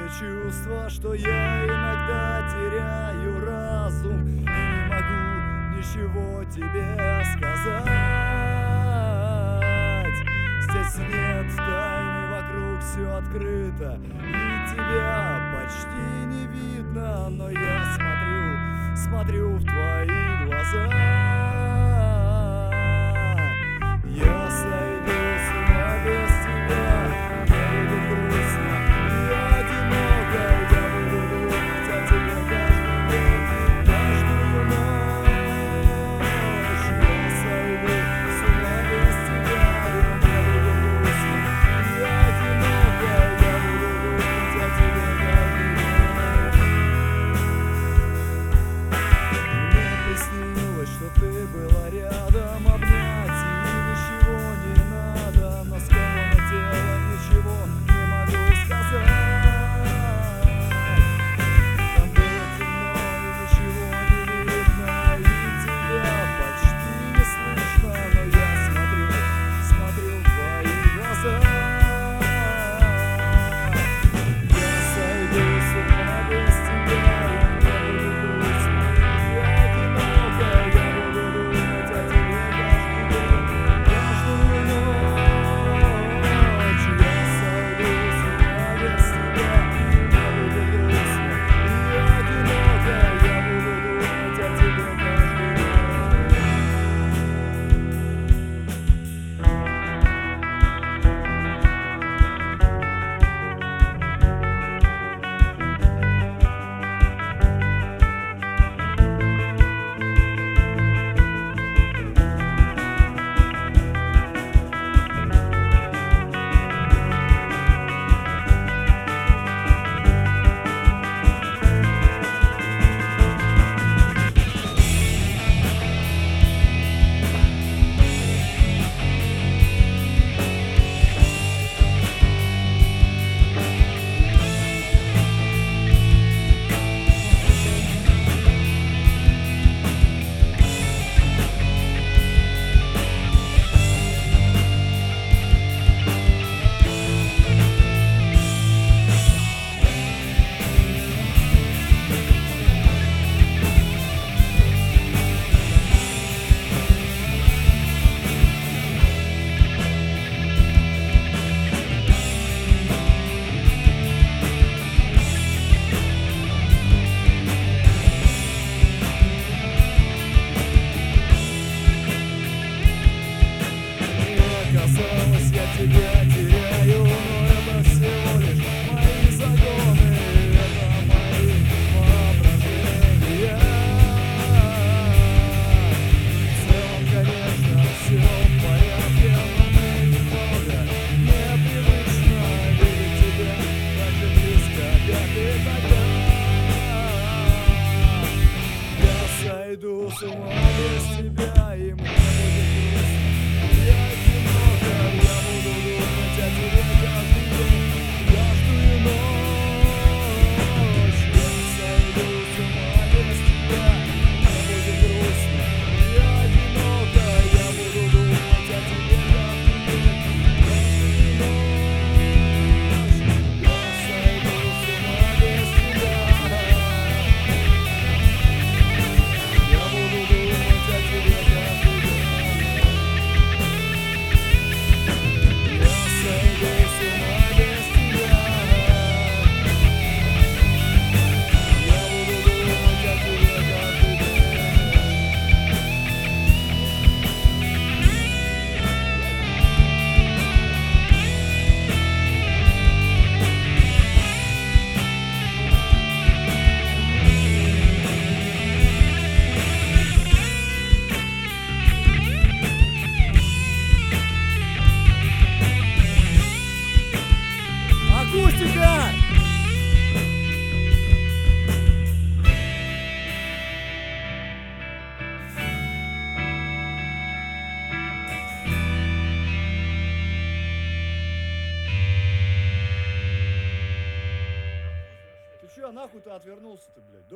Такое чувство, что я иногда теряю разум и не могу ничего тебе сказать. Здесь нет тайны, вокруг все открыто, и тебя почти не видно, но я смотрю в твои глаза. Я сойду с ума без тебя, мне будет грустно и одиноко. Я буду думать о тебе каждый день, каждую ночь. Я сойду с ума без тебя, мне будет грустно и одиноко. Я буду думать о тебе каждый день. Мне приснилось, что ты была рядом, обнять и ничего не надо, но сковано тело, ничего не могу сказать. Там было темно и ничего не видно, и тебя почти не слышно, но я смотрю в твои глаза. Я сойду с ума без тебя, и мне будет грустно и одиноко. Я буду думать о тебе каждый день, каждую ночь. Я сойду с ума без тебя, мне будет грустно и одиноко. Я буду думать о тебе каждый день. Мне казалось, я тебя теряю, но это всего лишь мои загоны, это мои воображения. В целом, конечно, все в порядке, но мне немного непривычно видеть тебя так же близко, как и тогда. Я сойду с ума без тебя, и мне будет грустно и одиноко. Я буду думать о тебе каждый день, каждую ночь. Я сойду с ума без тебя, мне будет грустно и одиноко. Я буду думать о тебе каждый день, каждую ночь. Я сойду с ума без тебя. Я буду думать о тебе каждый день. Я сойду с ума без тебя. Я буду думать о тебе каждый день. Акустика! Ты чё, нахуй ты отвернулся-то, блядь?